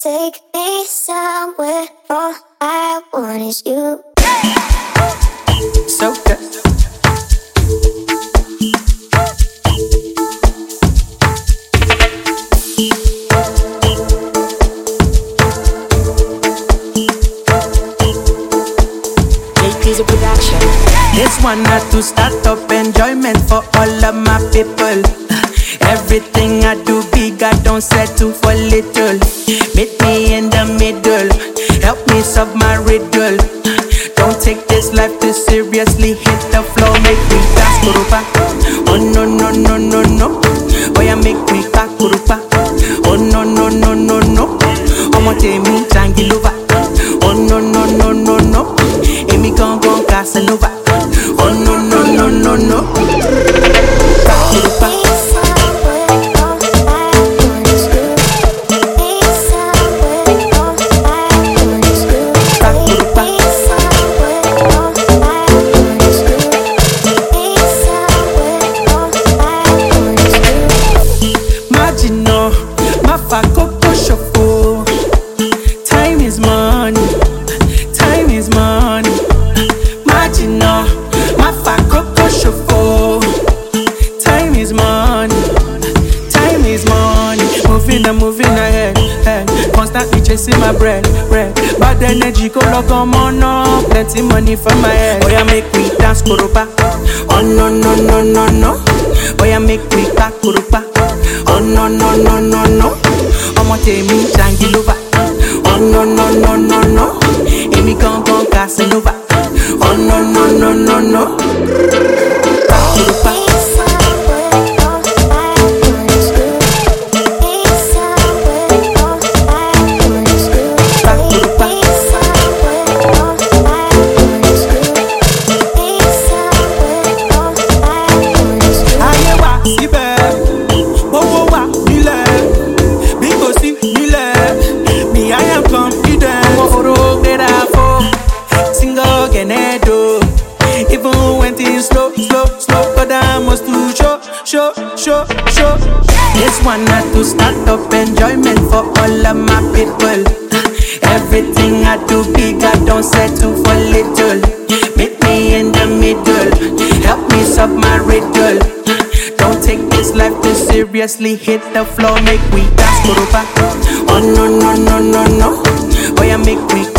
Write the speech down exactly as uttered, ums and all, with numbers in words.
Take me somewhere, all I want is you. So good. A production. This one had to start up enjoyment for all of my people. Everything I do big, I don't settle for little. Meet me in the middle, help me solve my riddle. Don't take this life too seriously, hit the floor, make me dance kurupa. Oh no no no no no, oh yeah make me back kurupa. Oh no no no no no, I'ma take me Jangiluva. Oh no no no no no, Amy gon' gon' Casanova. Oh no no no no no, back kurupa. Time is money, time is money. Magino, my fakoko shofo. Time is money, time is money. Moving and moving ahead, head. Constantly chasing my bread, bread. Bad energy, go log on mono. Plenty money for my head. Oh yeah, make me dance kurupa. Oh no no no no no. Oh yeah, make me back kurupa. Oh no no no no no. I'ma take me Jangiluva. Oh no no no no no, Amy gon' gon' Casanova. Oh no no no no no, back to the back. Even when things slow, slow, slow, but I must do show, show, show, show. This one had to start up enjoyment for all of my people. Everything I do big, I don't settle for little. Meet me in the middle, help me solve my riddle. Don't take this life too seriously, hit the floor, make we dance kurupa. Oh no no no no no, oh yeah make we